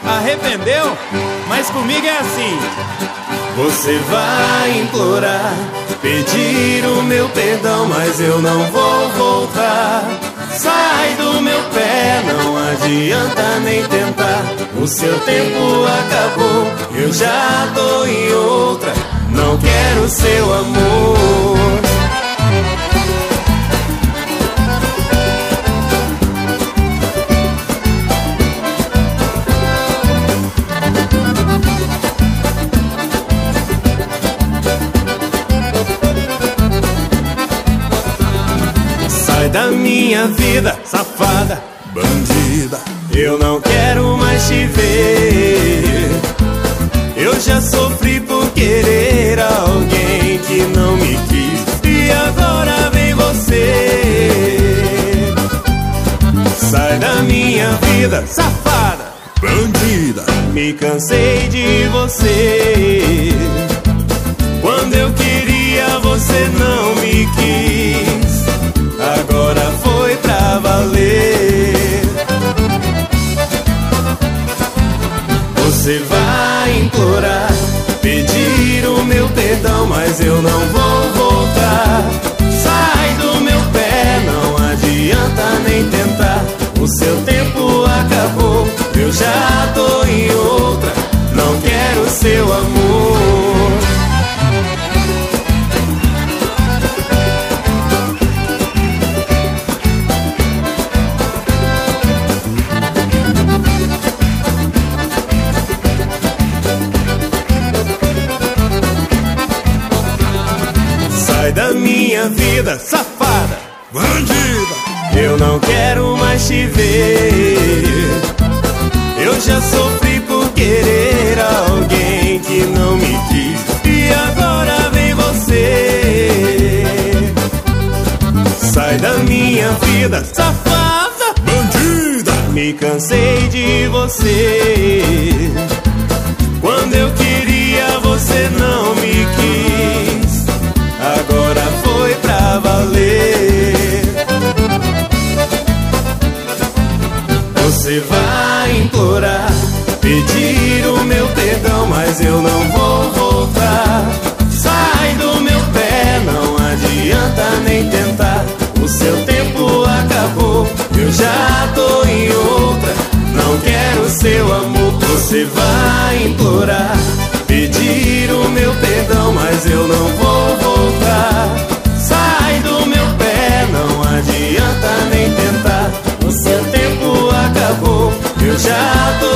Arrependeu? Mas comigo é assim. Você vai implorar, pedir o meu perdão, mas eu não vou voltar. Sai do meu pé, não adianta nem tentar. O seu tempo acabou, eu já tô em outra. Não quero seu amor. Sai da minha vida, safada, bandida. Eu não quero mais te ver. Eu já sofri por querer alguém que não me quis, e agora vem você. Sai da minha vida, safada, bandida. Me cansei de você. Quando eu queria, você não me quis. Agora foi pra valer. Você vai implorar, pedir o meu perdão, mas eu não vou voltar. Sai do meu pé, não adianta nem tentar. O seu tempo acabou, eu já tô em outra. Não quero seu amor. Sai da minha vida, safada, bandida. Eu não quero mais te ver. Eu já sofri por querer alguém que não me quis, e agora vem você. Sai da minha vida, safada, bandida. Me cansei de você. Quando eu queria, você não me quis. Agora foi pra valer. Você vai implorar, pedir o meu perdão, mas eu não vou voltar. Sai do meu pé, não adianta nem tentar. O seu tempo acabou, eu já tô em outra. Não quero seu amor. Você vai implorar, pedir o meu perdão, mas eu não vou voltar. Sai do meu pé, não adianta nem tentar. O seu tempo acabou, eu já tô